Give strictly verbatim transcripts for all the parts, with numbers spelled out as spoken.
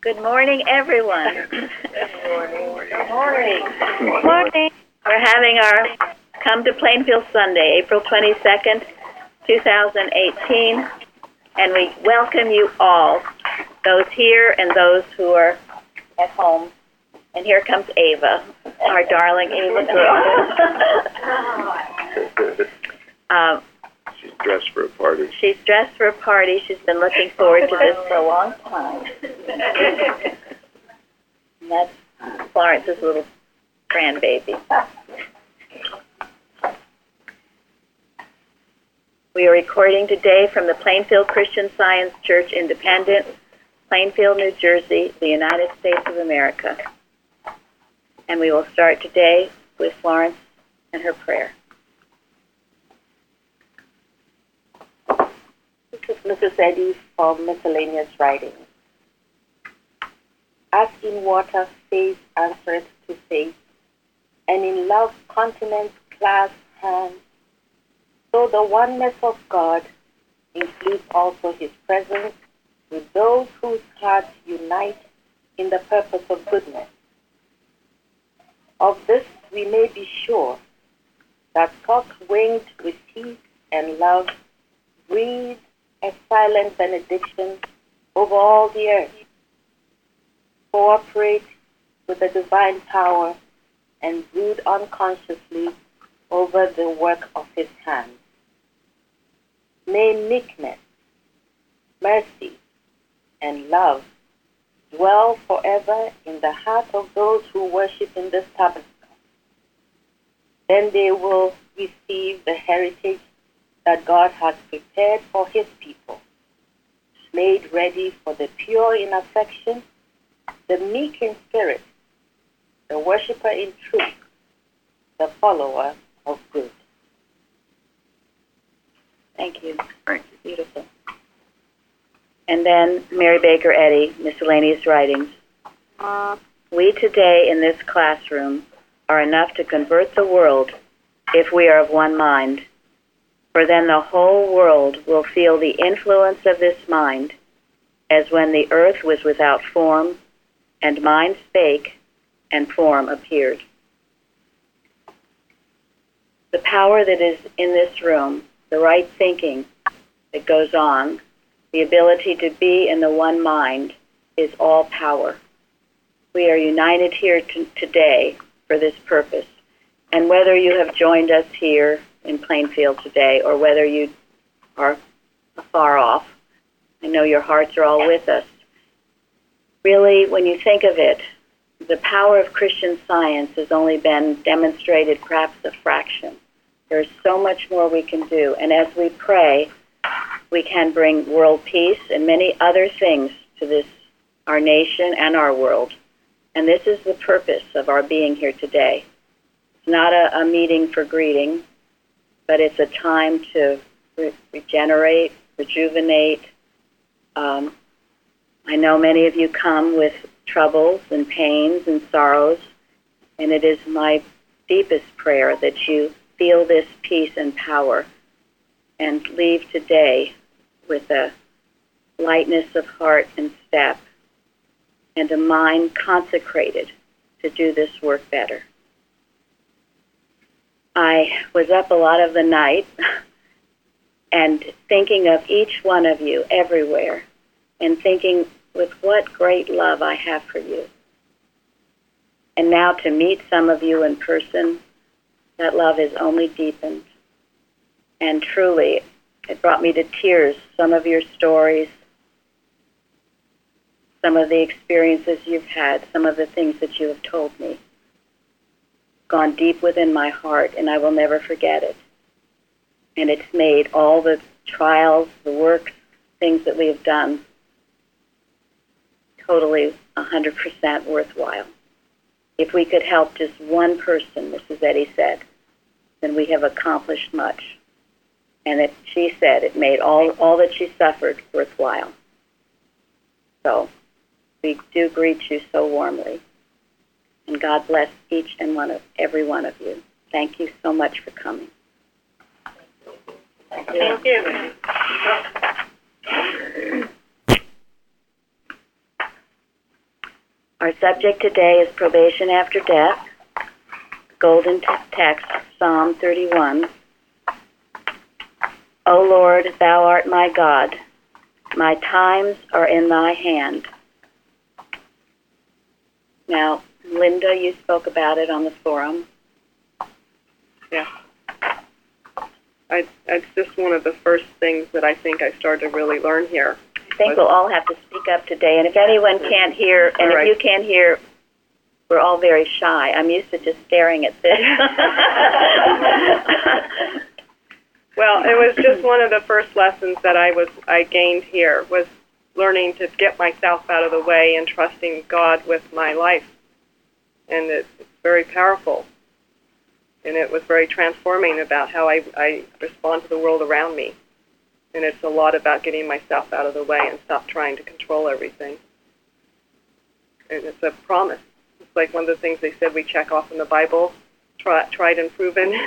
Good morning, everyone. Good morning. Good morning. Good morning. We're having our Come to Plainfield Sunday, April twenty-second, two thousand eighteen, and we welcome you all, those here and those who are at home. And here comes Ava, our darling Ava girl. uh, She's dressed for a party. She's dressed for a party. She's been looking forward to this for a long time. And that's Florence's little grandbaby. We are recording today from the Plainfield Christian Science Church Independent, Plainfield, New Jersey, the United States of America. And we will start today with Florence and her prayer. This is Missus Eddy from Miscellaneous Writings. As in water, faith answereth to faith, and in love continents clasp hands, so the oneness of God includes also his presence with those whose hearts unite in the purpose of goodness. Of this we may be sure, that thoughts winged with peace and love breathe a silent benediction over all the earth, cooperate with the divine power, and brood unconsciously over the work of his hands. May meekness, mercy, and love dwell forever in the heart of those who worship in this tabernacle. Then they will receive the heritage that God has prepared for his people, made ready for the pure in affection, the meek in spirit, the worshiper in truth, the follower of good. Thank you. Beautiful. And then Mary Baker Eddy, Miscellaneous Writings. Uh, we today in this classroom are enough to convert the world if we are of one mind. For then the whole world will feel the influence of this mind, as when the earth was without form, and mind spake, and form appeared. The power that is in this room, the right thinking that goes on, the ability to be in the one mind, is all power. We are united here t- today for this purpose. And whether you have joined us here in Plainfield today, or whether you are far off, I know your hearts are all with us. Really, when you think of it, the power of Christian Science has only been demonstrated perhaps a fraction. There's so much more we can do, and as we pray, we can bring world peace and many other things to this, our nation and our world. And this is the purpose of our being here today. It's not a, a meeting for greeting, but it's a time to re- regenerate, rejuvenate. Um, I know many of you come with troubles and pains and sorrows, and it is my deepest prayer that you feel this peace and power and leave today with a lightness of heart and step and a mind consecrated to do this work better. I was up a lot of the night and thinking of each one of you everywhere and thinking with what great love I have for you. And now to meet some of you in person, that love is only deepened. And truly, it brought me to tears, some of your stories, some of the experiences you've had, some of the things that you have told me. Gone deep within my heart, and I will never forget it. And it's made all the trials, the work, things that we have done totally one hundred percent worthwhile. If we could help just one person, Missus Eddy said, then we have accomplished much. And it, she said it made all, all that she suffered worthwhile. So we do greet you so warmly. And God bless each and one of every one of you. Thank you so much for coming. Thank you. Thank you. Our subject today is probation after death. Golden t- text, Psalm thirty-one. O Lord, thou art my God. My times are in thy hand. Now, Linda, you spoke about it on the forum. Yeah. I, it's just one of the first things that I think I started to really learn here. I think we'll all have to speak up today. And if anyone can't hear, and All right. if you can't hear, we're all very shy. I'm used to just staring at this. Well, it was just one of the first lessons that I was I gained here was learning to get myself out of the way and trusting God with my life. And it, it's very powerful. And it was very transforming about how I, I respond to the world around me. And it's a lot about getting myself out of the way and stop trying to control everything. And it's a promise. It's like one of the things they said we check off in the Bible, try, tried and proven.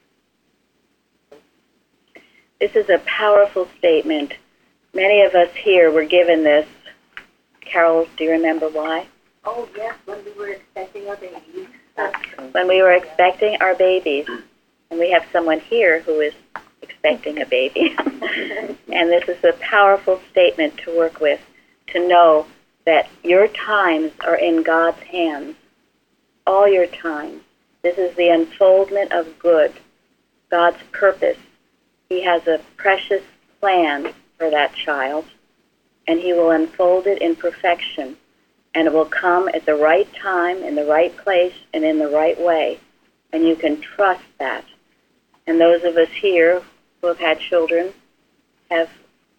This is a powerful statement. Many of us here were given this. Carol, do you remember why? Oh, yes, when we were expecting our babies. When we were expecting our babies, and we have someone here who is expecting a baby. And this is a powerful statement to work with, to know that your times are in God's hands. All your times. This is the unfoldment of good, God's purpose. He has a precious plan for that child, and he will unfold it in perfection, and it will come at the right time, in the right place, and in the right way, and you can trust that. And those of us here who have had children have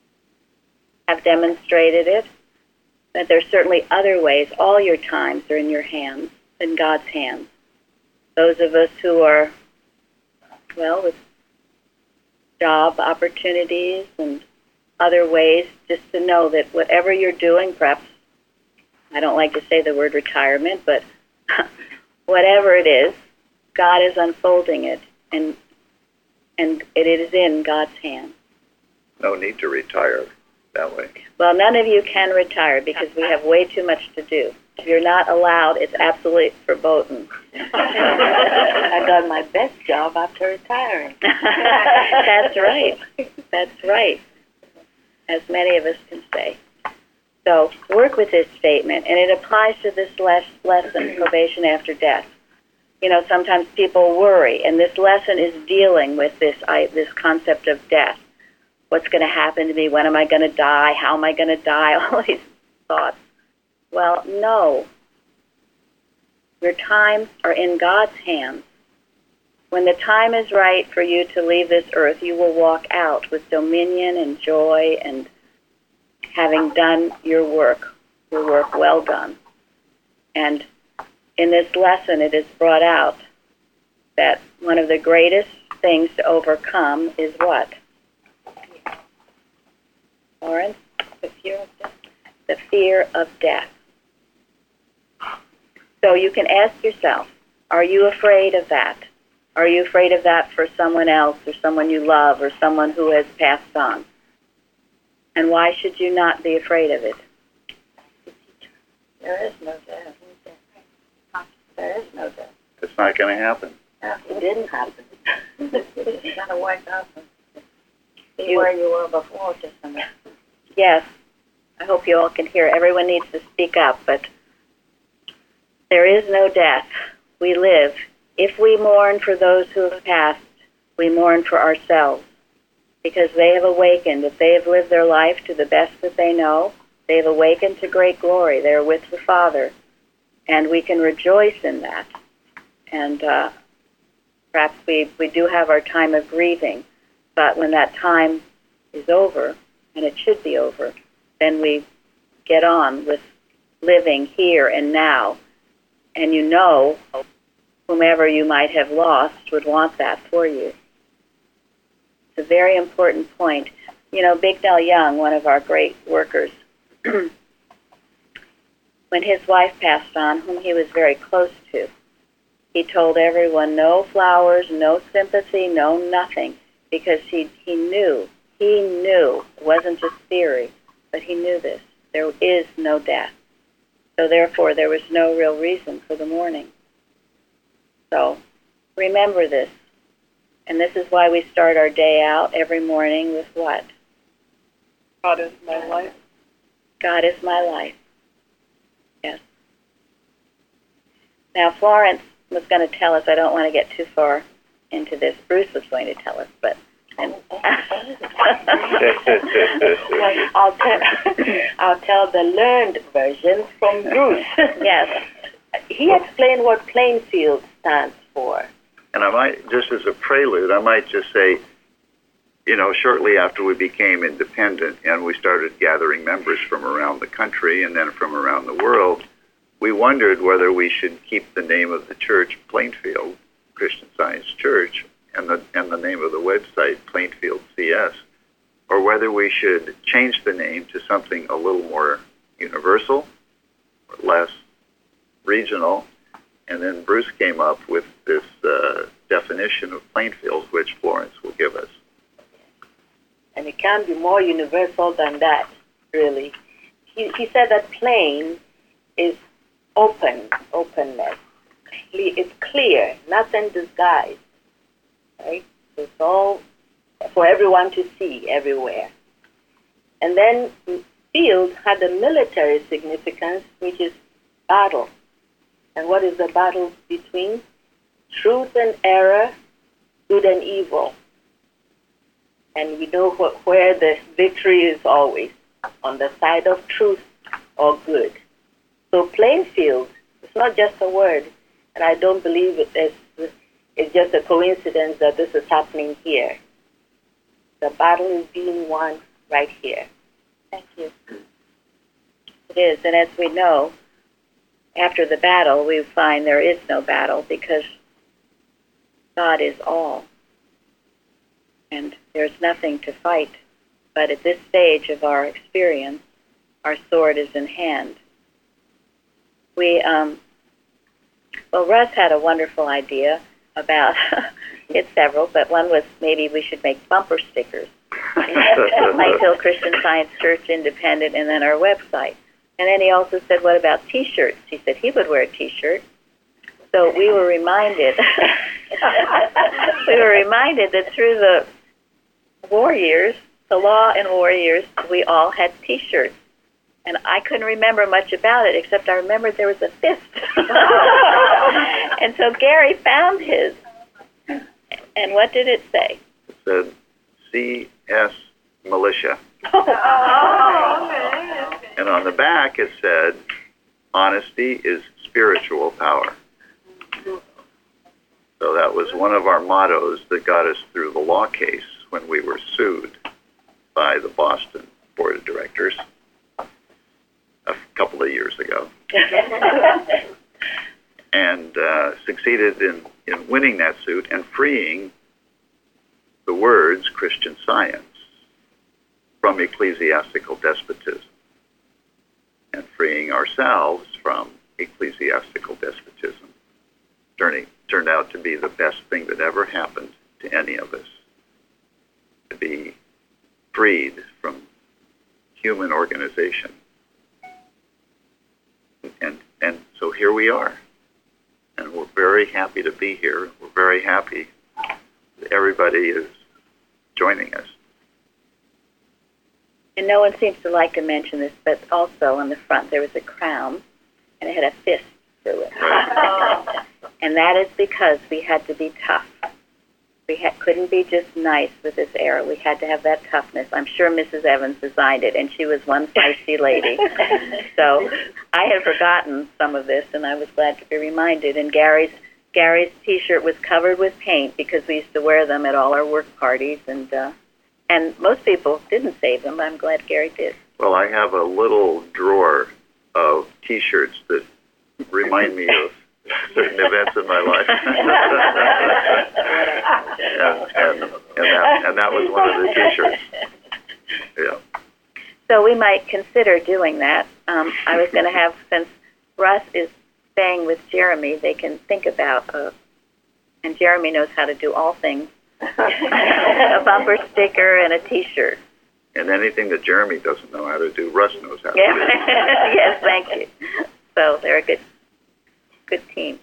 have demonstrated it, that there's certainly other ways. All your times are in your hands, in God's hands. Those of us who are, well, with job opportunities and other ways, just to know that whatever you're doing, perhaps, I don't like to say the word retirement, but whatever it is, God is unfolding it, and and it is in God's hands. No need to retire that way. Well, none of you can retire because we have way too much to do. You're not allowed. It's absolutely verboten. I got my best job after retiring. That's right. That's right. As many of us can say. So work with this statement, and it applies to this les- lesson, probation after death. You know, sometimes people worry, and this lesson is dealing with this I, this concept of death. What's going to happen to me? When am I going to die? How am I going to die? All these thoughts. Well, no. Your times are in God's hands. When the time is right for you to leave this earth, you will walk out with dominion and joy and having done your work, your work well done. And in this lesson, it is brought out that one of the greatest things to overcome is what? Lauren? The fear of death. The fear of death. So you can ask yourself, are you afraid of that? Are you afraid of that for someone else or someone you love or someone who has passed on? And why should you not be afraid of it? There is no death. There is no death. It's not going to happen. It didn't happen. You gotta wake up and see You- where you were before just a minute. Yes. I hope you all can hear. Everyone needs to speak up, but there is no death. We live. If we mourn for those who have passed, we mourn for ourselves because they have awakened. If they have lived their life to the best that they know, they have awakened to great glory. They are with the Father, and we can rejoice in that. And uh, perhaps we, we do have our time of grieving, but when that time is over, and it should be over, then we get on with living here and now. And you know, whomever you might have lost would want that for you. It's a very important point. You know, Bignell Young, one of our great workers, when his wife passed on, whom he was very close to, he told everyone no flowers, no sympathy, no nothing, because he, he knew, he knew, it wasn't just theory, but he knew this. There is no death. So therefore, there was no real reason for the mourning. So remember this. And this is why we start our day out every morning with what? God is my life. God is my life. Yes. Now, Florence was going to tell us, I don't want to get too far into this. Bruce was going to tell us, but... And I'll, tell, I'll tell the learned version from Bruce. Yes. He explained what Plainfield stands for. And I might, just as a prelude, I might just say, you know, shortly after we became independent and we started gathering members from around the country and then from around the world, we wondered whether we should keep the name of the church Plainfield Christian Science Church and the and the name of the website Plainfield C S, or whether we should change the name to something a little more universal or less regional. And then Bruce came up with this uh, definition of Plainfield, which Florence will give us. And it can't be more universal than that, really. He, he said that plain is open, openness. It's clear, nothing disguised, right? It's all for everyone to see everywhere. And then field had a military significance, which is battle. And what is the battle between? Truth and error, good and evil. And we know wh- where the victory is always, on the side of truth or good. So Plainfield, it's not just a word, and I don't believe it is, it's just a coincidence that this is happening here. The battle is being won right here. Thank you. It is, and as we know, after the battle, we find there is no battle because God is all. And there's nothing to fight. But at this stage of our experience, our sword is in hand. We, um, well, Russ had a wonderful idea about, it's several, but one was maybe we should make bumper stickers. Plainfield Christian Science Church Independent, and then our website. And then he also said, what about T-shirts? He said he would wear a T-shirt. So we were reminded, we were reminded that through the war years, the law and war years, we all had T-shirts. And I couldn't remember much about it, except I remembered there was a fist. And so Gary found his. And what did it say? It said C S Militia. And on the back it said, honesty is spiritual power. So that was one of our mottos that got us through the law case when we were sued by the Boston Board of Directors a couple of years ago. And uh, succeeded in, in winning that suit and freeing the words Christian Science from ecclesiastical despotism, and freeing ourselves from ecclesiastical despotism. Turning, turned out to be the best thing that ever happened to any of us, to be freed from human organization. And, and so here we are. And we're very happy to be here. We're very happy that everybody is joining us. And no one seems to like to mention this, but also on the front there was a crown, and it had a fist through it. Right. And that is because we had to be tough. We ha- couldn't be just nice with this era. We had to have that toughness. I'm sure Missus Evans designed it, and she was one feisty lady. So I had forgotten some of this, and I was glad to be reminded. And Gary's Gary's T-shirt was covered with paint because we used to wear them at all our work parties, and uh, and most people didn't save them. I'm glad Gary did. Well, I have a little drawer of T-shirts that remind me of certain events in my life. and, and, and, that, and that was one of the T-shirts. Yeah. So we might consider doing that. Um, I was going to have, since Russ is staying with Jeremy, they can think about, uh, and Jeremy knows how to do all things, a bumper sticker and a T-shirt. And anything that Jeremy doesn't know how to do, Russ knows how to Yeah. do. Yes, thank you. So they're a good, good team.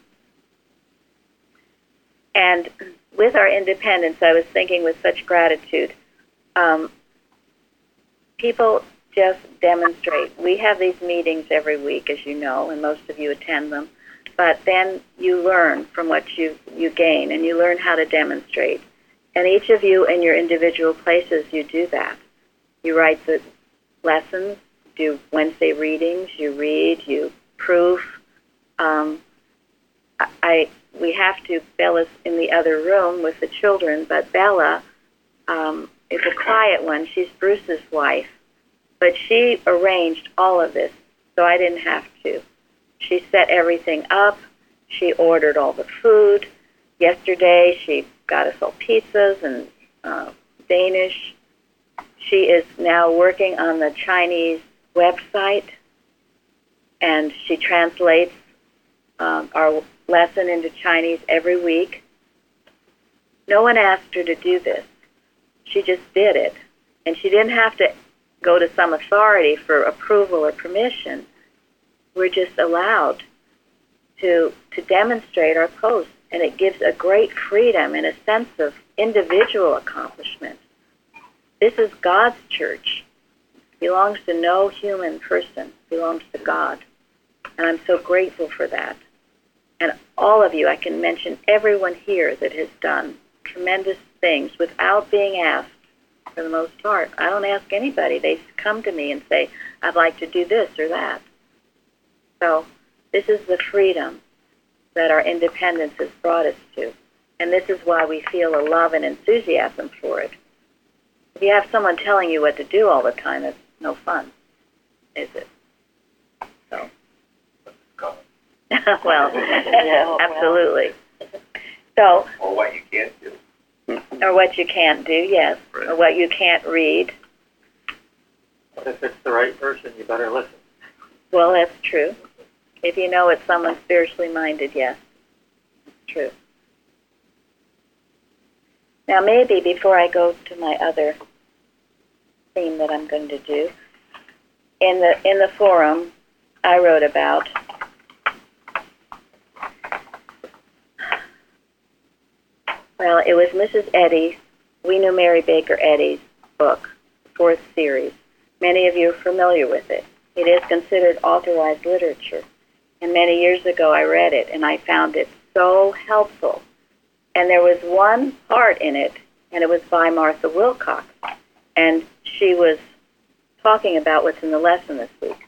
And with our independence, I was thinking with such gratitude, um, people just demonstrate. We have these meetings every week, as you know, and most of you attend them. But then you learn from what you, you gain, and you learn how to demonstrate. And each of you in your individual places, you do that. You write the lessons, do Wednesday readings, you read, you proof. Um, I we have to, Bella's in the other room with the children, but Bella um, is a quiet one. She's Bruce's wife. But she arranged all of this, so I didn't have to. She set everything up. She ordered all the food. Yesterday, she got us all pizzas and uh, Danish. She is now working on the Chinese website, and she translates um, our lesson into Chinese every week. No one asked her to do this. She just did it. And she didn't have to go to some authority for approval or permission. We're just allowed to to demonstrate our posts, and it gives a great freedom and a sense of individual accomplishment. This is God's church. It belongs to no human person. It belongs to God. And I'm so grateful for that. And all of you, I can mention everyone here that has done tremendous things without being asked, for the most part. I don't ask anybody. They come to me and say, I'd like to do this or that. So this is the freedom that our independence has brought us to. And this is why we feel a love and enthusiasm for it. If you have someone telling you what to do all the time, it's no fun, is it? So. well, Yeah, absolutely. So, Or what you can't do. or what you can't do, yes, Right. or what you can't read. But if it's the right person, you better listen. Well, that's true. If you know it's someone spiritually minded, yes, it's true. Now, maybe before I go to my other theme that I'm going to do, in the in the forum I wrote about, well, it was Missus Eddy's, We Knew Mary Baker Eddy's book, the fourth series. Many of you are familiar with it. It is considered authorized literature. And many years ago I read it, and I found it so helpful. And there was one part in it, and it was by Martha Wilcox. And she was talking about what's in the lesson this week.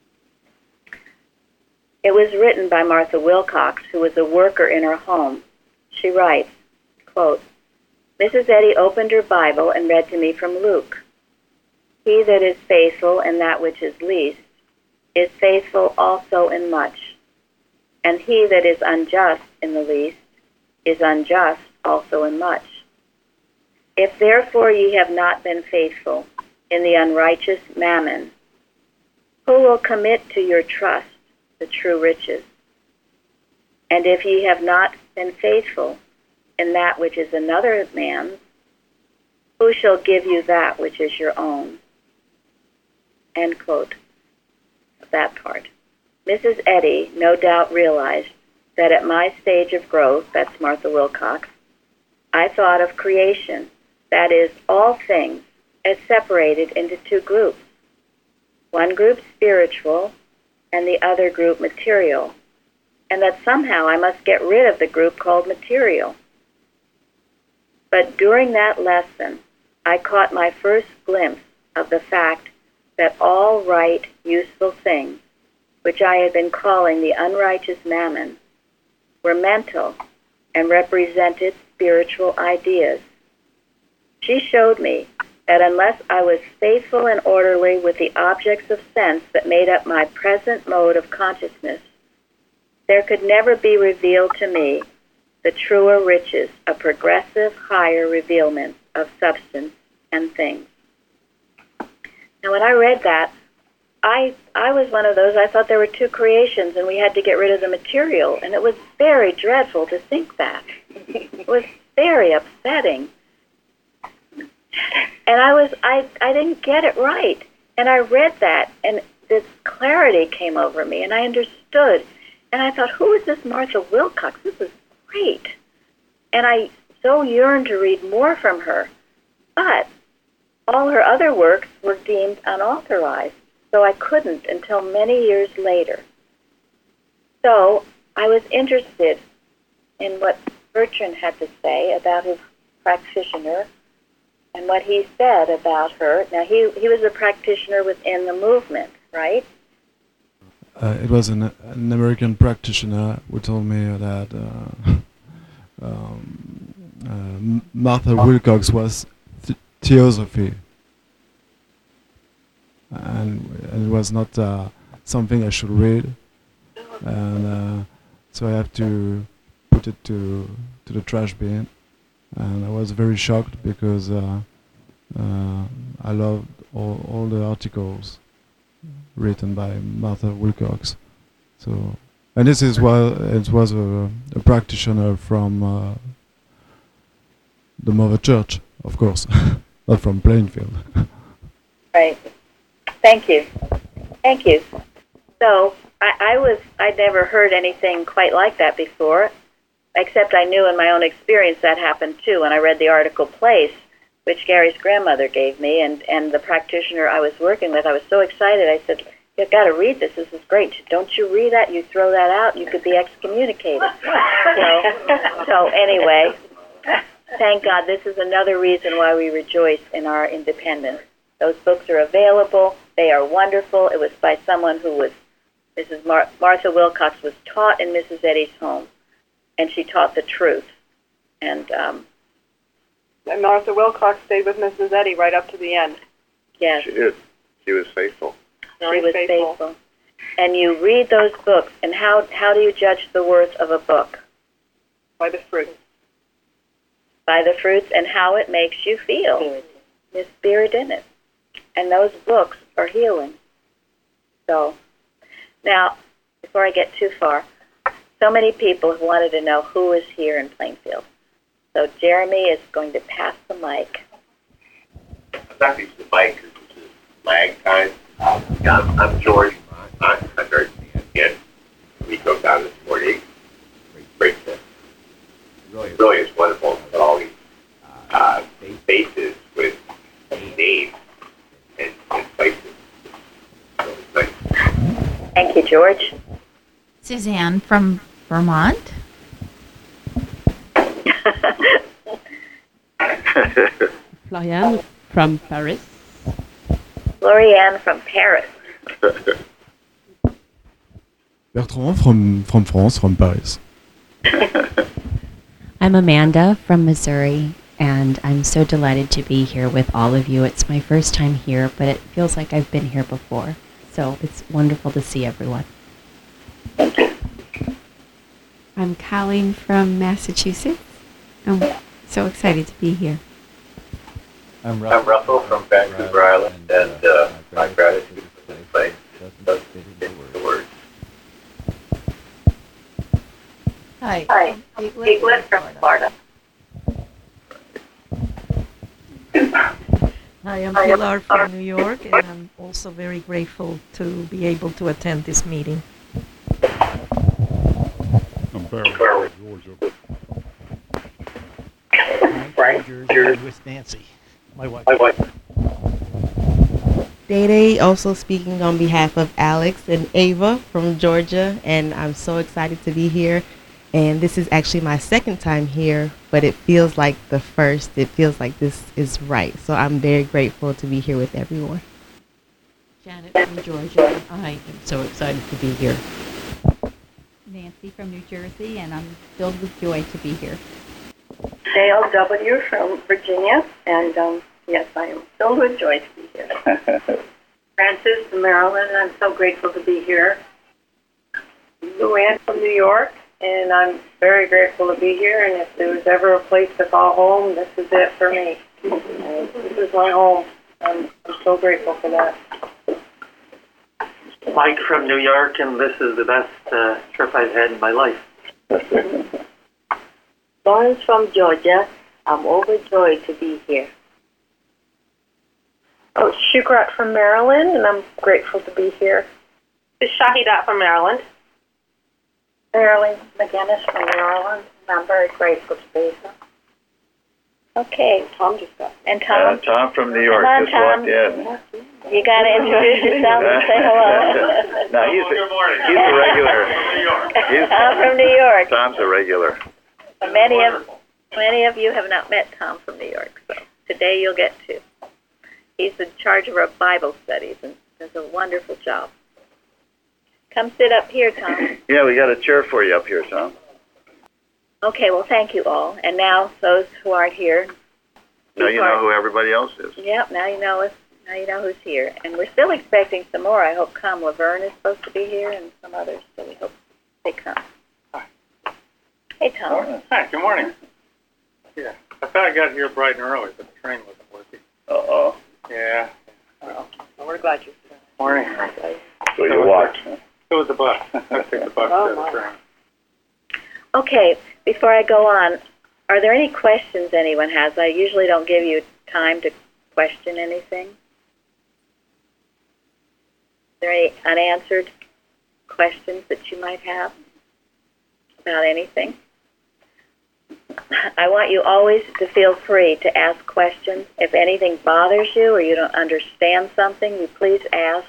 It was written by Martha Wilcox, who was a worker in her home. She writes, quote, Missus Eddy opened her Bible and read to me from Luke. He that is faithful in that which is least is faithful also in much. And he that is unjust in the least is unjust also in much. If therefore ye have not been faithful in the unrighteous mammon, who will commit to your trust the true riches? And if ye have not been faithful in that which is another man's, who shall give you that which is your own? End quote. That part. Missus Eddy no doubt realized that at my stage of growth, that's Martha Wilcox, I thought of creation, that is, all things, as separated into two groups. One group spiritual and the other group material, and that somehow I must get rid of the group called material. But during that lesson, I caught my first glimpse of the fact that all right, useful things, which I had been calling the unrighteous mammon, were mental and represented spiritual ideas. She showed me that unless I was faithful and orderly with the objects of sense that made up my present mode of consciousness, there could never be revealed to me the truer riches of progressive higher revealment of substance and things. Now, when I read that, I I was one of those, I thought there were two creations and we had to get rid of the material, and it was very dreadful to think that. It was very upsetting. And I was I, I didn't get it right. And I read that, and this clarity came over me, and I understood. And I thought, who is this Martha Wilcox? This is great. And I so yearned to read more from her. But all her other works were deemed unauthorized, so I couldn't until many years later. So I was interested in what Bertrand had to say about his practitioner and what he said about her. Now, he, he was a practitioner within the movement, right? Uh, it was an, an American practitioner who told me that uh, um, uh, Martha Wilcox was th- theosophy, and, and it was not uh, something I should read, and uh, so I have to put it to to the trash bin. And I was very shocked because uh, uh, I loved all, all the articles written by Martha Wilcox. So, and this is why it was a, a practitioner from uh, the Mother Church, of course, not from Plainfield. Right. Thank you. Thank you. So I, I was, I'd never heard anything quite like that before, except I knew in my own experience that happened too. When I read the article Place, which Gary's grandmother gave me, and, and the practitioner I was working with, I was so excited. I said, you've got to read this. This is great. Don't you read that? You throw that out, you could be excommunicated. So, so anyway, thank God, this is another reason why we rejoice in our independence. Those books are available. They are wonderful. It was by someone who was, Missus Mar- Martha Wilcox was taught in Missus Eddy's home, and she taught the truth. And um, And Martha Wilcox stayed with Missus Eddy right up to the end. yes, She did. She was faithful. Very she was faithful. faithful. And you read those books, and how, how do you judge the worth of a book? By the fruit. By the fruits and how it makes you feel. The spirit in it. And those books are healing. So, now, before I get too far, so many people have wanted to know who is here in Plainfield. So Jeremy is going to pass the mic. I'm not using the mic because this is lag time. Yeah, I'm, I'm George. I'm, I'm very again. We drove down this morning. Great trip. Really, really is wonderful. But all these uh, faces with names and, and places. Really nice. Thank you, George. Suzanne from Vermont. Floriane from Paris. Lorianne from Paris. Bertrand from, from France, from Paris. I'm Amanda from Missouri, and I'm so delighted to be here with all of you. It's my first time here, but it feels like I've been here before. So it's wonderful to see everyone. I'm Colleen from Massachusetts. I'm so excited to be here. I'm I'm Russell from Vancouver Island, and uh, my gratitude for this place doesn't fit the words. Hi. Hi, Piglet from Florida. Hi, I'm Pilar from New York, and I'm also very grateful to be able to attend this meeting. I'm Barry from Georgia. Frank, you're with Nancy, my wife. My wife. Day Day, also speaking on behalf of Alex and Ava from Georgia, and I'm so excited to be here. And this is actually my second time here, but it feels like the first. It feels like this is right. So I'm very grateful to be here with everyone. Janet from Georgia, and I am so excited to be here. Nancy from New Jersey, and I'm filled with joy to be here. Dale W. from Virginia, and um, yes, I am filled with joy to be here. Francis from Maryland, I'm so grateful to be here. Luann from New York, and I'm very grateful to be here, and if there was ever a place to call home, this is it for me. And this is my home. I'm, I'm so grateful for that. Mike from New York, and this is the best uh, trip I've had in my life. Lawrence from Georgia, I'm overjoyed to be here. Oh, Shukrat from Maryland, and I'm grateful to be here. This is Shahidat from Maryland. Marilyn McGinnis from Maryland, and I'm very grateful to be here. Okay. Tom just got. And Tom? Uh, Tom from New York Come on, just Tom. walked in. You got to introduce yourself and say hello. No, he's a, Good morning. he's a regular. New York. He's, Tom from New York. Tom's a regular. Many of many of you have not met Tom from New York, so today you'll get to. He's in charge of our Bible studies and does a wonderful job. Come sit up here, Tom. Yeah, we got a chair for you up here, Tom. Okay, well, thank you all. And now, those who aren't here. Now you know who everybody else is. Yep, now you know us. Now you know who's here. And we're still expecting some more, I hope, come. Laverne is supposed to be here and some others, so we hope they come. Hi. Hey, Tom. Hi, good morning. Yeah, I thought I got here bright and early, but the train wasn't working. Uh-oh. Yeah. Well, we're glad you're here. Morning. So you walked. It was the bus. I took the bus Oh, to the my. train. Okay, before I go on, are there any questions anyone has? I usually don't give you time to question anything. Are there any unanswered questions that you might have about anything? I want you always to feel free to ask questions. If anything bothers you or you don't understand something, you please ask.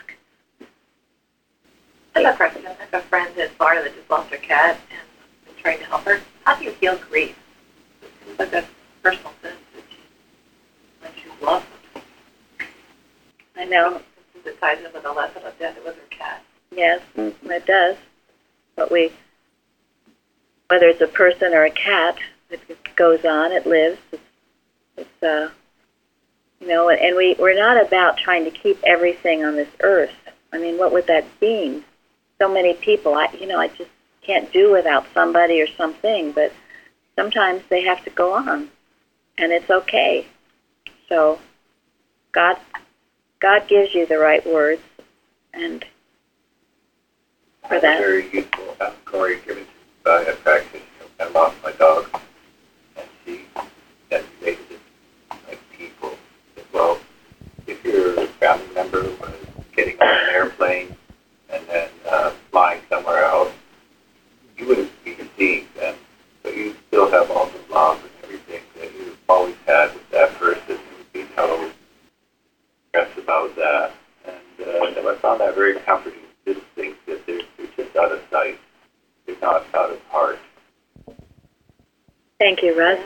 I have a question. I have a friend in Florida that just lost her cat and I'm trying to help her. How do you heal grief? It seems like a personal sense that she, when she's lost something. I know. It ties in with the lesson of death. It was her cat. Yes, it does. But we, whether it's a person or a cat, it goes on, it lives. It's, it's uh, you know, and we, we're not about trying to keep everything on this earth. I mean, what would that mean? So many people, I, you know, I just can't do without somebody or something, but sometimes they have to go on, and it's okay. So God, God gives you the right words, and for I that. very useful uh, Corey given to by a practice. I lost my dog, and she designated it like people as well. If your family member was getting on an airplane and then uh, flying somewhere else, you wouldn't be seeing them, but you still have all the love and everything that you've always had with that person. You would be so stressed about that, and uh, I found that very comforting. Just think that they're, they're just out of sight. They're not out of heart. Thank you, Russ.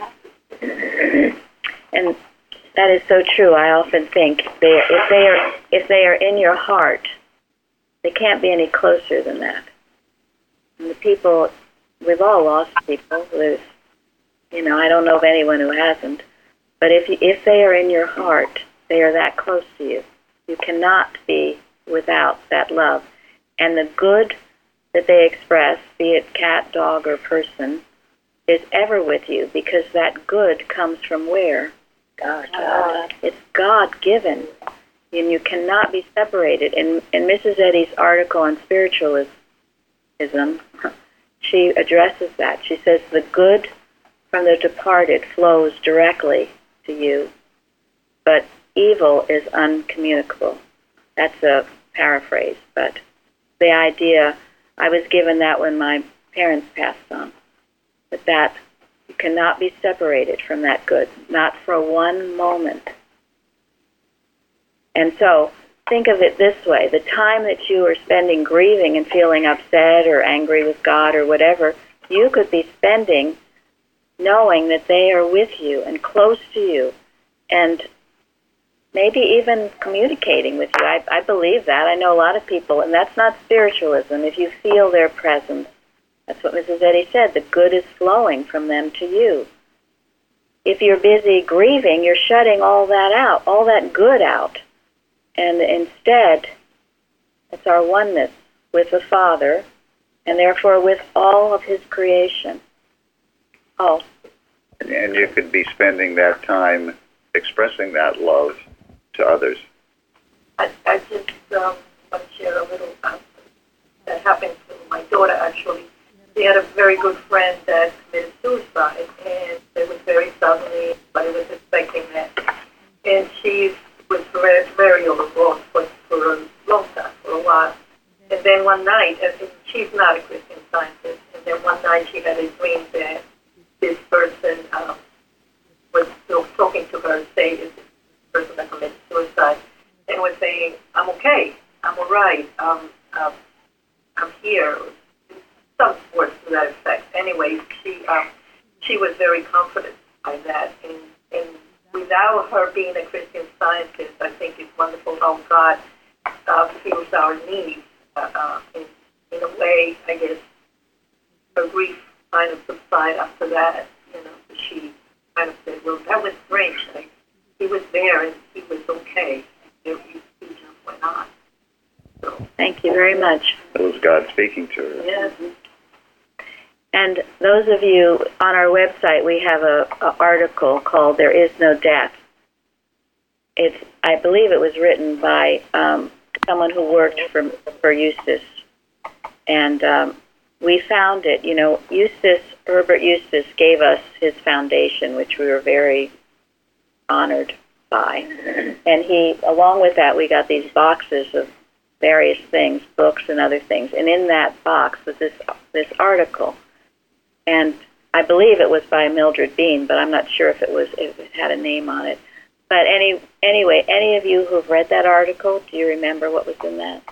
And that is so true. I often think they, if they are if they are in your heart, they can't be any closer than that. And the people, we've all lost people. There's, you know, I don't know of anyone who hasn't. But if you, if they are in your heart, they are that close to you. You cannot be without that love. And the good that they express, be it cat, dog, or person, is ever with you, because that good comes from where? God. God. It's God-given, and you cannot be separated. In, in Missus Eddy's article on spiritualism, she addresses that. She says the good from the departed flows directly to you, but evil is uncommunicable. That's a paraphrase, but the idea, I was given that when my parents passed on, but that you cannot be separated from that good, not for one moment. And so, think of it this way. The time that you are spending grieving and feeling upset or angry with God or whatever, you could be spending knowing that they are with you and close to you and maybe even communicating with you. I, I believe that. I know a lot of people, and that's not spiritualism. If you feel their presence, that's what Missus Eddy said, the good is flowing from them to you. If you're busy grieving, you're shutting all that out, all that good out. And instead, it's our oneness with the Father, and therefore with all of His creation. Oh. And you could be spending that time expressing that love to others. I, I just um, want to share a little um, that happened to my daughter, actually. She had a very good friend that committed suicide, and it was very suddenly, but it was expecting that. And she was very overwrought for, for a long time, for a while. And then one night, I think she's not a Christian Scientist, and then one night she had a dream that this person um, was still talking to her, saying this person that committed suicide, and was saying, I'm okay, I'm all right, um, um, I'm here, some words to that effect. Anyway, she um, she was very comforted by that, and, and without her being a Christian Scientist, I think it's wonderful how God uh, feels our needs. Uh, uh, in, in a way, I guess, her grief kind of subsided after that. You know, she kind of said, well, that was strange. Like, he was there and he was okay. And he, he just went on. So, thank you very much. It was God speaking to her. yes. And those of you on our website, we have a, a article called "There Is No Death." It's, I believe, it was written by um, someone who worked for for Eustace, and um, we found it. You know, Eustace Herbert Eustace gave us his foundation, which we were very honored by, and he, along with that, we got these boxes of various things, books and other things, and in that box was this this article. And I believe it was by Mildred Bean, but I'm not sure if it was if it had a name on it. But any anyway, any of you who've read that article, do you remember what was in that?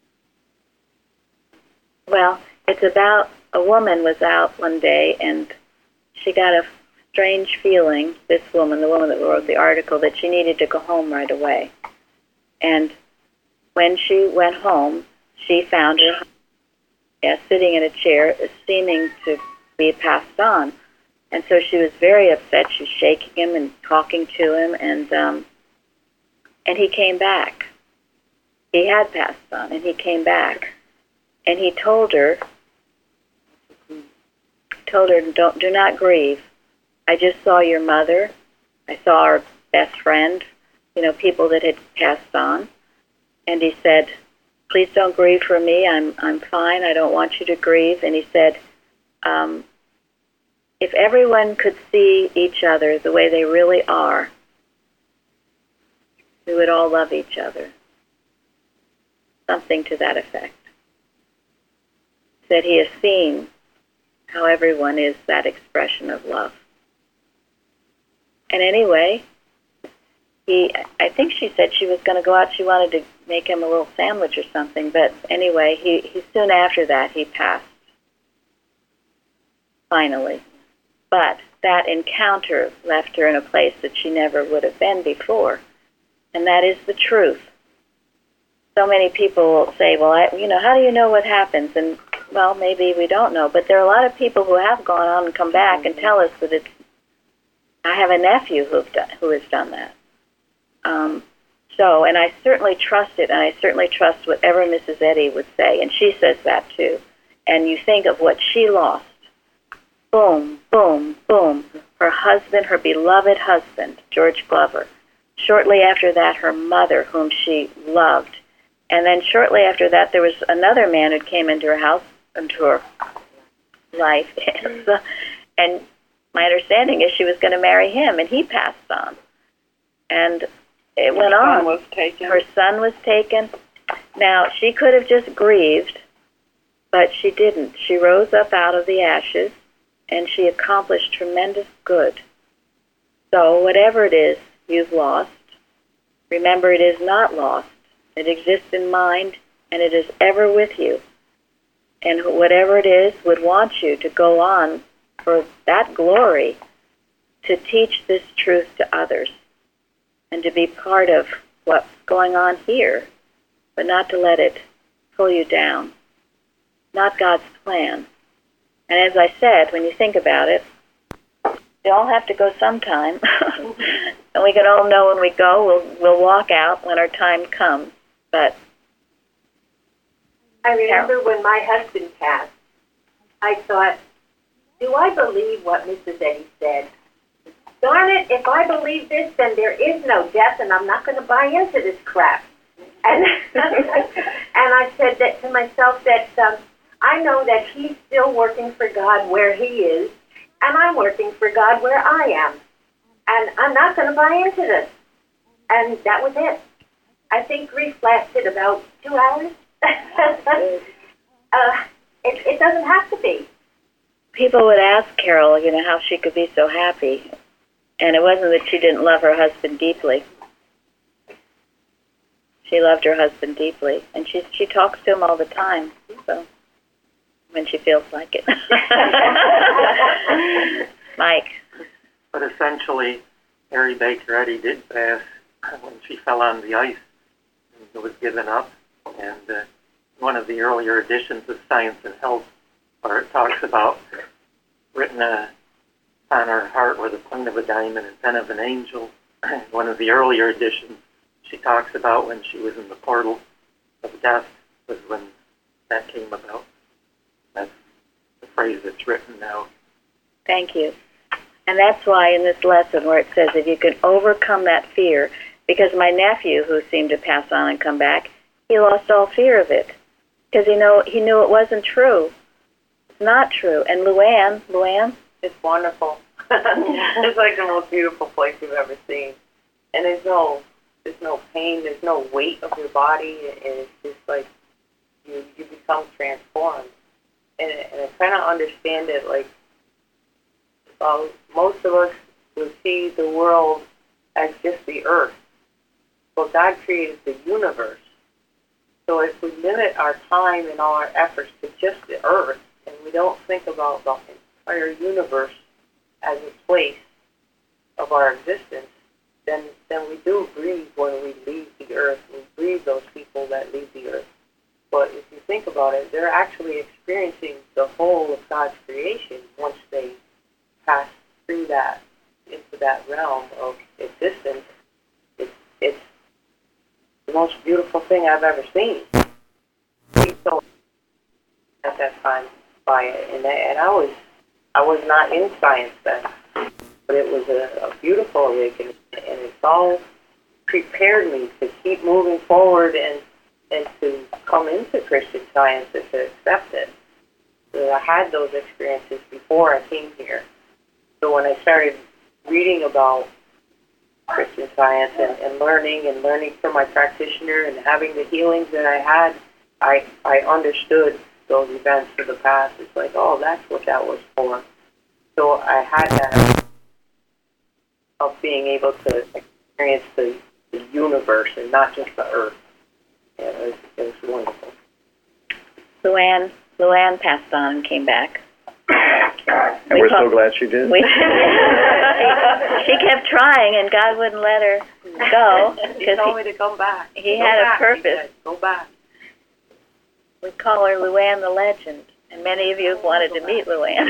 Well, it's about a woman was out one day and she got a strange feeling, this woman, the woman that wrote the article, that she needed to go home right away. And when she went home, she found her yeah, sitting in a chair, seeming to be passed on. And so she was very upset. She was shaking him and talking to him, and um, and he came back. He had passed on, and he came back. And he told her, told her, don't, do not grieve. I just saw your mother. I saw our best friend, you know, people that had passed on. And he said, please don't grieve for me. I'm I'm fine. I don't want you to grieve. And he said, um, if everyone could see each other the way they really are, we would all love each other. Something to that effect. That he has seen how everyone is that expression of love. And anyway, he, I think she said she was going to go out. She wanted to make him a little sandwich or something. But anyway, he, he soon after that, he passed. Finally. But that encounter left her in a place that she never would have been before. And that is the truth. So many people will say, well, I, you know, how do you know what happens? And, well, maybe we don't know. But there are a lot of people who have gone on and come back and tell us that it's, I have a nephew who've done, who has done that. Um, so, and I certainly trust it, and I certainly trust whatever Missus Eddy would say. And she says that, too. And you think of what she lost. Boom, boom, boom. Her husband, her beloved husband, George Glover. Shortly after that, her mother, whom she loved. And then shortly after that, there was another man who came into her house, into her life. And my understanding is she was going to marry him, and he passed on. And it went on. Her son was taken. Her son was taken. Now, she could have just grieved, but she didn't. She rose up out of the ashes, and she accomplished tremendous good. So whatever it is you've lost, remember it is not lost. It exists in mind, and it is ever with you. And whatever it is would want you to go on for that glory, to teach this truth to others, and to be part of what's going on here, but not to let it pull you down. Not God's plan. And as I said, when you think about it, we all have to go sometime. And we can all know when we go, we'll we'll walk out when our time comes. But I remember when my husband passed, I thought, do I believe what Missus Eddy said? Darn it, if I believe this, then there is no death, and I'm not going to buy into this crap. And and I said that to myself, that um, I know that he's still working for God where he is, and I'm working for God where I am. And I'm not going to buy into this. And that was it. I think grief lasted about two hours. uh, it, it doesn't have to be. People would ask Carol, you know, how she could be so happy. And it wasn't that she didn't love her husband deeply. She loved her husband deeply. And she she talks to him all the time, so when she feels like it. Mike. But essentially, Mary Baker Eddy did pass when she fell on the ice and was given up. And uh, one of the earlier editions of Science and Health, where it talks about written uh, on her heart with a point of a diamond and pen of an angel. One of the earlier editions, she talks about when she was in the portal of death was when that came about. That's the phrase that's written now. Thank you. And that's why in this lesson where it says if you can overcome that fear, because my nephew, who seemed to pass on and come back, he lost all fear of it. Because he, know, he knew it wasn't true. It's not true. And Luann, Luann? It's wonderful. It's like the most beautiful place you've ever seen. And there's no there's no pain, there's no weight of your body, and it's just like you, you become transformed. And, and I kind of understand it like uh, most of us will see the world as just the earth. Well, God created the universe. So if we limit our time and all our efforts to just the earth, and we don't think about the entire universe as a place of our existence, then then we do grieve when we leave the earth. We grieve those people that leave the earth. But if you think about it, they're actually experiencing the whole of God's creation once they pass through that, into that realm of existence. It's, it's the most beautiful thing I've ever seen. We so at that time by it, and I, and I was I was not in science then, but it was a, a beautiful awakening, and it's all prepared me to keep moving forward and and to come into Christian Science and to accept it. So I had those experiences before I came here. So when I started reading about Christian Science and, and learning and learning from my practitioner and having the healings that I had, I I understood those events of the past. It's like, oh, that's what that was for. So I had that of being able to experience the, the universe and not just the earth. Yeah, it was, it was wonderful. Luann, Luann passed on and came back. And we we're call, so glad she did. We, she, she kept trying, and God wouldn't let her go. He told me to come back. He go had back, a purpose. He said, go back. We call her Luann the Legend, and many of you have wanted to meet Luann.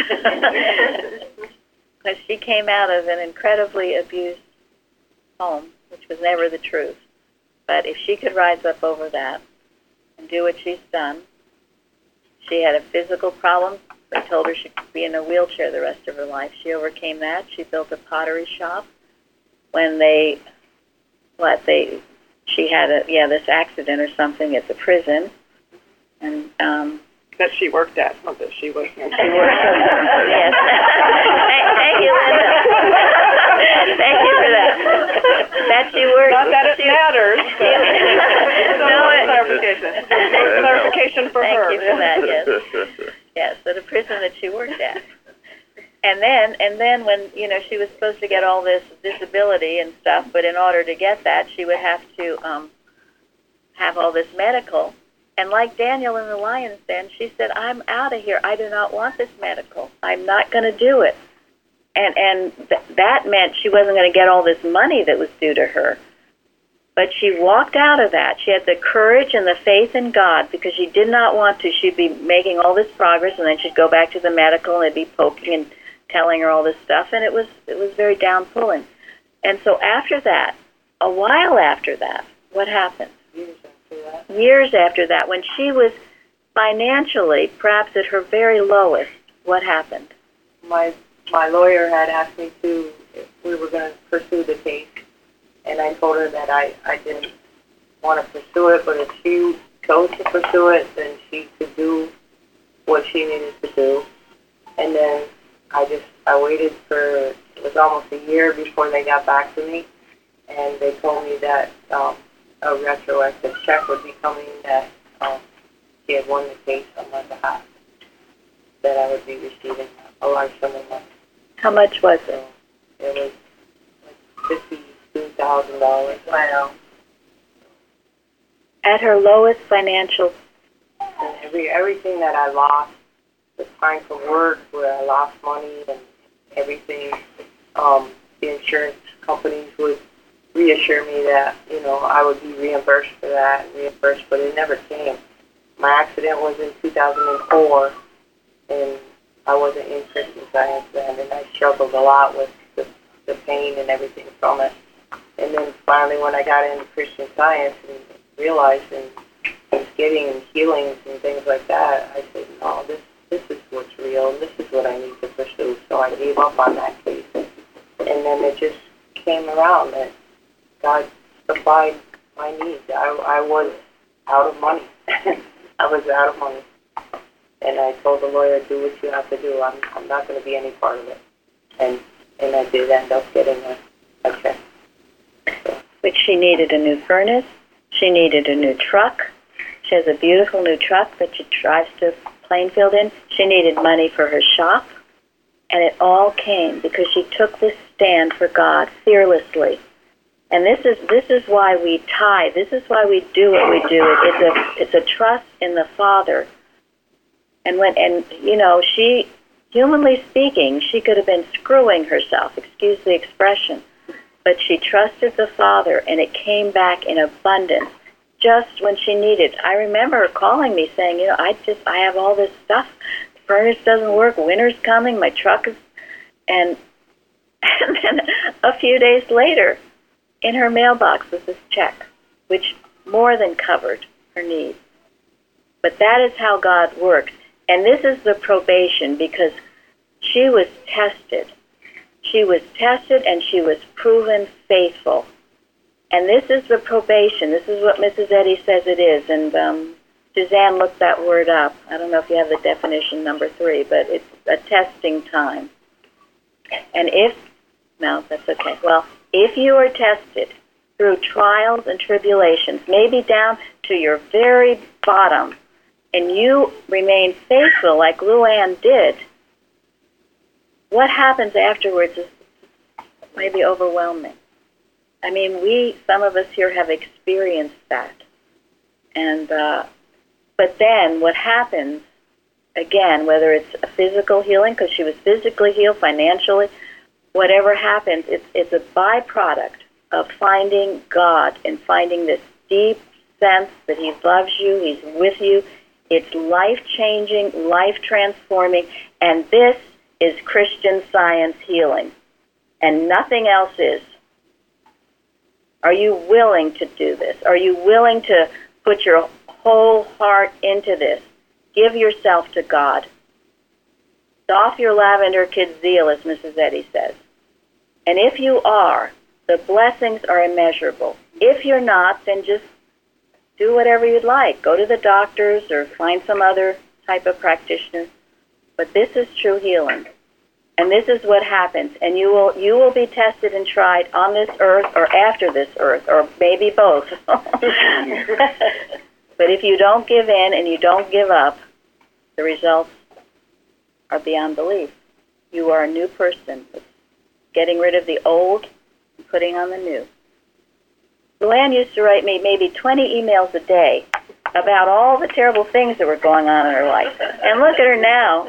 Because she came out of an incredibly abused home, which was never the truth. But if she could rise up over that and do what she's done, she had a physical problem. They told her she could be in a wheelchair the rest of her life. She overcame that. She built a pottery shop. When they, what, they, she had a, yeah, this accident or something at the prison. And, um, that she worked at, not that she was. She worked yes. thank, thank you, Linda. Thank you for that. That she worked. Not that it she, matters. She, no, it, clarification. Clarification for thank her. Thank you for that. Yes. Yes. So the prison that she worked at. And then, and then when you know she was supposed to get all this disability and stuff, but in order to get that, she would have to um, have all this medical. And like Daniel in the Lion's Den, she said, I'm out of here. I do not want this medical. I'm not going to do it. And and th- that meant she wasn't going to get all this money that was due to her. But she walked out of that. She had the courage and the faith in God because she did not want to. She'd be making all this progress, and then she'd go back to the medical, and they'd be poking and telling her all this stuff. And it was it was very down-pulling. And so after that, a while after that, what happened? Years after that, when she was financially perhaps at her very lowest, what happened? My my lawyer had asked me to, if we were going to pursue the case, and I told her that I, I didn't want to pursue it, but if she chose to pursue it, then she could do what she needed to do. And then I just, I waited for, it was almost a year before they got back to me, and and they told me that um, a retroactive check would be coming, that um, she had won the case on my behalf, that I would be receiving a large sum of money. How much was it? So it was like fifty-two thousand dollars. Wow. At her lowest financial. And every everything that I lost, the time from work where I lost money and everything, um, the insurance companies would reassure me that, you know, I would be reimbursed for that and reimbursed, but it never came. My accident was in two thousand four, and I wasn't in Christian Science then, and I struggled a lot with the, the pain and everything from it. And then finally when I got into Christian Science and realized and was getting and healings and things like that, I said, no, this this is what's real, and this is what I need to pursue. So I gave up on that case. And then it just came around that God supplied my needs. I, I was out of money. I was out of money. And I told the lawyer, do what you have to do. I'm I'm not going to be any part of it. And and I did end up getting a, a check. So. Which she needed a new furnace. She needed a new truck. She has a beautiful new truck that she drives to Plainfield in. She needed money for her shop. And it all came because she took this stand for God fearlessly. And this is this is why we tithe. This is why we do what we do. It's a it's a trust in the Father. And when and you know, she, humanly speaking, she could have been screwing herself, excuse the expression. But she trusted the Father, and it came back in abundance just when she needed. I remember her calling me saying, you know, I just I have all this stuff. The furnace doesn't work, winter's coming, my truck is and and then a few days later, in her mailbox was this check, which more than covered her needs. But that is how God works. And this is the probation, because she was tested. She was tested and she was proven faithful. And this is the probation. This is what Missus Eddy says it is. And um, Suzanne looked that word up. I don't know if you have the definition, number three, but it's a testing time. And if, no, that's okay. Well, if you are tested through trials and tribulations, maybe down to your very bottom, and you remain faithful like Luann did, what happens afterwards is maybe overwhelming. I mean, we, some of us here have experienced that. And, uh, but then what happens, again, whether it's a physical healing, because she was physically healed, financially, whatever happens, it's, it's a byproduct of finding God and finding this deep sense that He loves you, He's with you. It's life-changing, life-transforming, and this is Christian Science healing, and nothing else is. Are you willing to do this? Are you willing to put your whole heart into this? Give yourself to God. Doff your lavender kid zeal, as Missus Eddy says. And if you are, the blessings are immeasurable. If you're not, then just do whatever you'd like. Go to the doctors or find some other type of practitioner. But this is true healing. And this is what happens. And you will you will be tested and tried on this earth or after this earth, or maybe both. But if you don't give in and you don't give up, the results are beyond belief. You are a new person. It's getting rid of the old and putting on the new. Luann used to write me maybe twenty emails a day about all the terrible things that were going on in her life. And look at her now.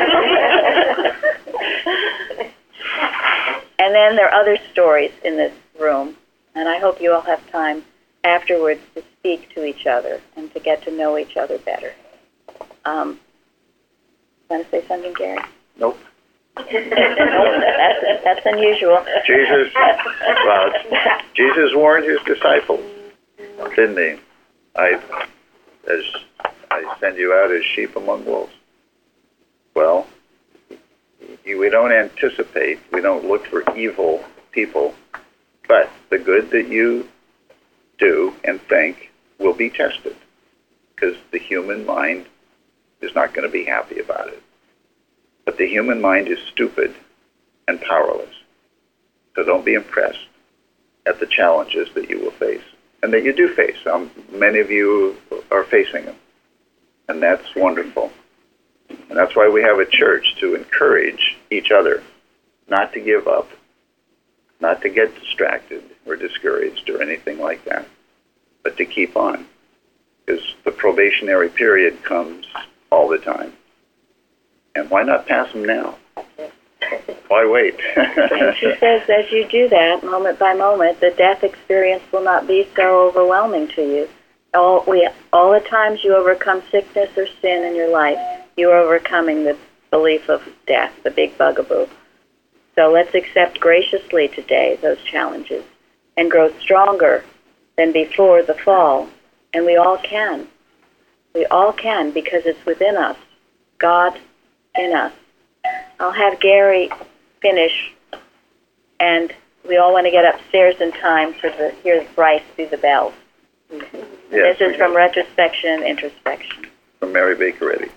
And then there are other stories in this room. And I hope you all have time afterwards to speak to each other and to get to know each other better. Um, want to say something, Gary? Nope. that's, that's unusual. Jesus, well, Jesus warned his disciples, didn't he? I, as I send you out as sheep among wolves. Well, we don't anticipate, we don't look for evil people, but the good that you do and think will be tested, because the human mind is not going to be happy about it. But the human mind is stupid and powerless. So don't be impressed. at the challenges that you will face and that you do face. Um, many of you are facing them, and that's wonderful. And that's why we have a church, to encourage each other not to give up, not to get distracted or discouraged or anything like that, but to keep on. Because the probationary period comes all the time. And why not pass them now? Why wait? And she says, as you do that, moment by moment, the death experience will not be so overwhelming to you. All, we, all the times you overcome sickness or sin in your life, you are overcoming the belief of death, the big bugaboo. So let's accept graciously today those challenges and grow stronger than before the fall. And we all can. We all can, because it's within us. God in us. I'll have Gary finish, and we all want to get upstairs in time for the hear Bryce do the bells. Yes, this is from Retrospection and Introspection. From Mary Baker Eddy.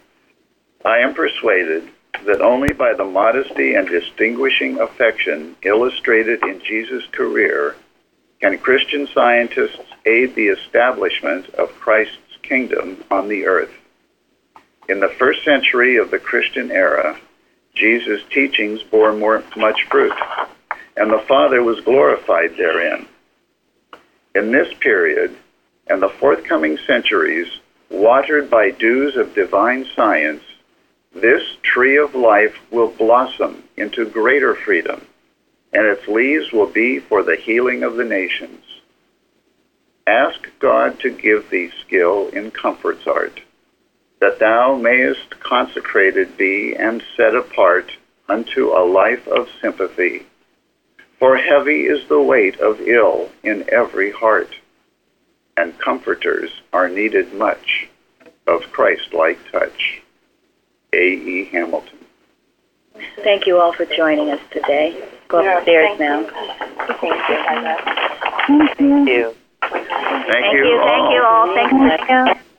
I am persuaded that only by the modesty and distinguishing affection illustrated in Jesus' career can Christian scientists aid the establishment of Christ's kingdom on the earth. In the first century of the Christian era, Jesus' teachings bore more, much fruit, and the Father was glorified therein. In this period, and the forthcoming centuries, watered by dews of divine science, this tree of life will blossom into greater freedom, and its leaves will be for the healing of the nations. Ask God to give thee skill in comfort's art, that thou mayest consecrated be and set apart unto a life of sympathy. For heavy is the weight of ill in every heart, and comforters are needed much of Christ-like touch. A E. Hamilton. Thank you all for joining us today. Go Yeah, upstairs thank now. you. Thank you. Thank you. Thank Thank you you. all. Thank you all. Thank you.